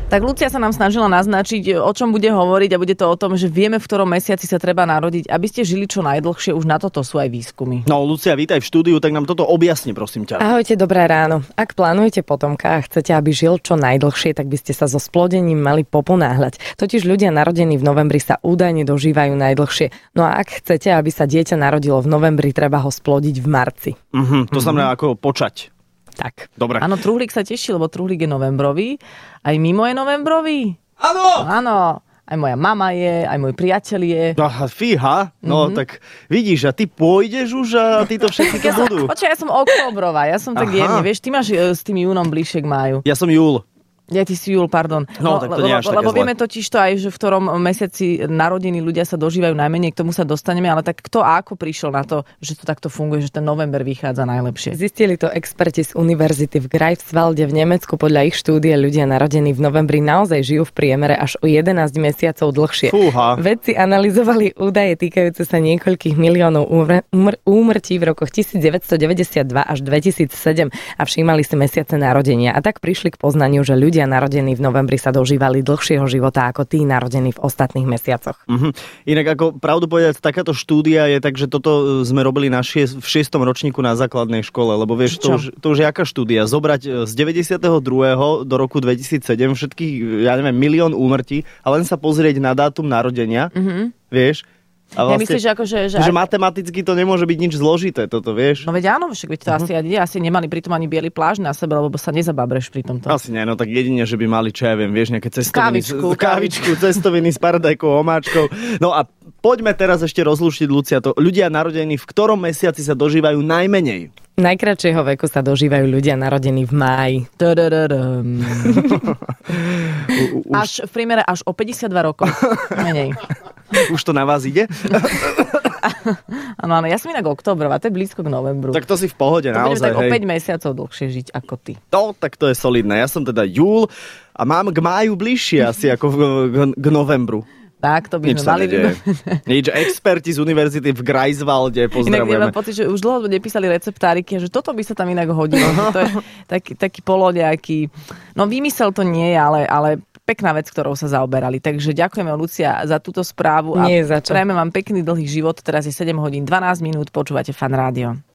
Tak Lucia sa nám snažila naznačiť, o čom bude hovoriť a bude to o tom, že vieme, v ktorom mesiaci sa treba narodiť, aby ste žili čo najdlhšie. Už na toto sú aj výskumy. No, Lucia, vítaj v štúdiu, tak nám toto objasni, prosím ťa. Ahojte, dobré ráno. Ak plánujete potomka a chcete, aby žil čo najdlhšie, tak by ste sa so splodením mali poponáhľať. Totiž ľudia narodení v novembri sa údajne dožívajú najdlhšie. No a ak chcete, aby sa dieťa narodilo v novembri, treba ho splodiť v marci. To znamená ako počať. Tak. Dobre. Áno, Truhlík sa teší, lebo Truhlík je novembrový. Aj Mimo je novembrový. Áno! Áno. Aj moja mama je, aj môj priateľ je. Fíha, no tak vidíš, a ty pôjdeš už a ty to všetci to budú. Počkaj, ja som októbrová, ja som tak jemne, vieš, ty máš s tým júnom bližšie k máju. Ja som júl. Ja, ty si júl, pardon. No, tak to nie je až také lebo zle. vieme totiž to aj, že v ktorom mesiaci narodení ľudia sa dožívajú najmenej, k tomu sa dostaneme, ale tak kto a ako prišiel na to, že to takto funguje, že ten november vychádza najlepšie? Zistili to experti z univerzity v Greifswalde v Nemecku. Podľa ich štúdie ľudia narodení v novembri naozaj žijú v priemere až o 11 mesiacov dlhšie. Fúha. Vedci analyzovali údaje týkajúce sa niekoľkých miliónov úmrtí v rokoch 1992 až 2007 a všímali si mesiace narodenia. A tak prišli k poznaniu, že ľudia narodení v novembri sa dožívali dlhšieho života ako tí narodení v ostatných mesiacoch. Inak ako pravdu povedať, takáto štúdia je tak, že toto sme robili v 6. ročníku na základnej škole, lebo vieš, to už je aká štúdia? Zobrať z 92. do roku 2007 všetkých, ja neviem, 1 000 000 úmrtí a len sa pozrieť na dátum narodenia, vieš? A Ja vlastne, myslím, že akože... že matematicky to nemôže byť nič zložité, toto, vieš? No veď áno, však to asi nemali pritom ani biely plášť na sebe, lebo sa nezababreš pri tomto. Asi nie, no tak jedine, že by mali, čo ja viem, vieš, nejaké cestoviny, Kávičku, cestoviny s paradajkou, omáčkou. No a poďme teraz ešte rozlúštiť, Lucia, to ľudia narodení v ktorom mesiaci sa dožívajú najmenej? Najkratšieho veku sa dožívajú ľudia narodení v máji. Až v priemere až o 52 rokov. Menej. Už to na vás ide? Áno, ja som inak októbrová, to je blízko k novembru. Tak to si v pohode, to naozaj. Tak o 5 mesiacov dlhšie žiť ako ty. No, tak to je solidné. Ja som teda júl a mám k máju bližšie asi ako k novembru. Tak, to by Nič sme mali. Nič, experti z univerzity v Greifswalde, pozdravujeme. Inak mám pocit, že už dlho nepísali receptáriky, že toto by sa tam inak hodilo. To je taký poloďaký. No vymysel to nie je, ale pekná vec, ktorou sa zaoberali. Takže ďakujeme, Lucia, za túto správu. Nie, za čo. Prajeme vám pekný dlhý život. Teraz je 7 hodín 12 minút. Počúvate Fan Rádio.